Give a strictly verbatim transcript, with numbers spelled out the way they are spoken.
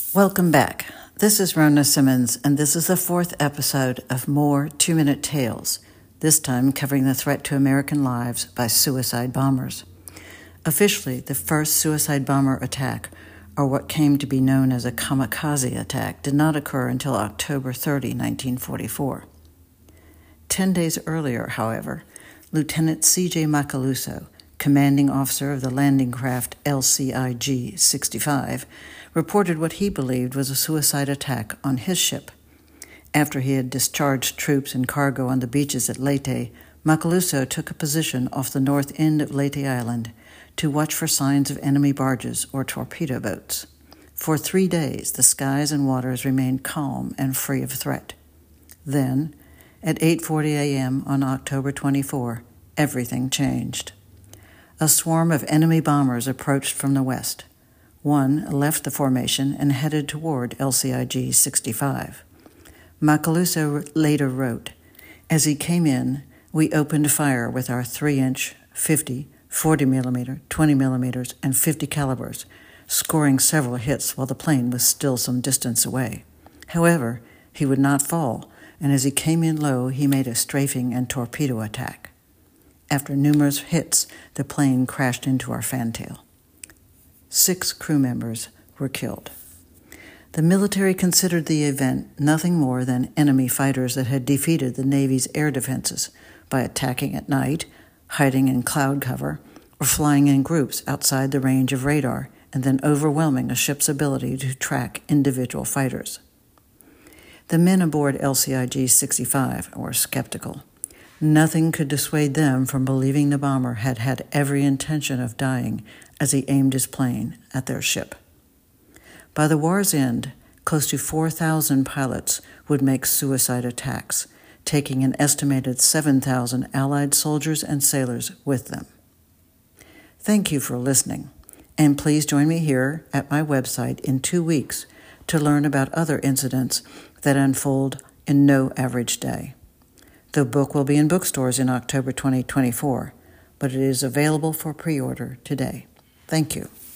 Welcome back. This is Rona Simmons, and this is the fourth episode of More Two-Minute Tales, this time covering the threat to American lives by suicide bombers. Officially, the first suicide bomber attack, or what came to be known as a kamikaze attack, did not occur until October thirtieth, nineteen forty-four. Ten days earlier, however, Lieutenant C J Macaluso, commanding officer of the landing craft L C I G sixty-five, reported what he believed was a suicide attack on his ship. After he had discharged troops and cargo on the beaches at Leyte, Macaluso took a position off the north end of Leyte Island to watch for signs of enemy barges or torpedo boats. For three days, the skies and waters remained calm and free of threat. Then, at eight forty a.m. on October twenty-fourth, everything changed. A swarm of enemy bombers approached from the west. One left the formation and headed toward L C I G sixty-five. Macaluso later wrote, "As he came in, we opened fire with our three-inch, fifty, forty millimeter, twenty millimeters, and fifty calibers, scoring several hits while the plane was still some distance away. However, he would not fall, and as he came in low, he made a strafing and torpedo attack. After numerous hits, the plane crashed into our fantail. Six crew members were killed." The military considered the event nothing more than enemy fighters that had defeated the Navy's air defenses by attacking at night, hiding in cloud cover, or flying in groups outside the range of radar and then overwhelming a ship's ability to track individual fighters. The men aboard L C I G sixty-five were skeptical. Nothing could dissuade them from believing the bomber had had every intention of dying as he aimed his plane at their ship. By the war's end, close to four thousand pilots would make suicide attacks, taking an estimated seven thousand Allied soldiers and sailors with them. Thank you for listening, and please join me here at my website in two weeks to learn about other incidents that unfold in no average day. The book will be in bookstores in October twenty twenty-four, but it is available for pre-order today. Thank you.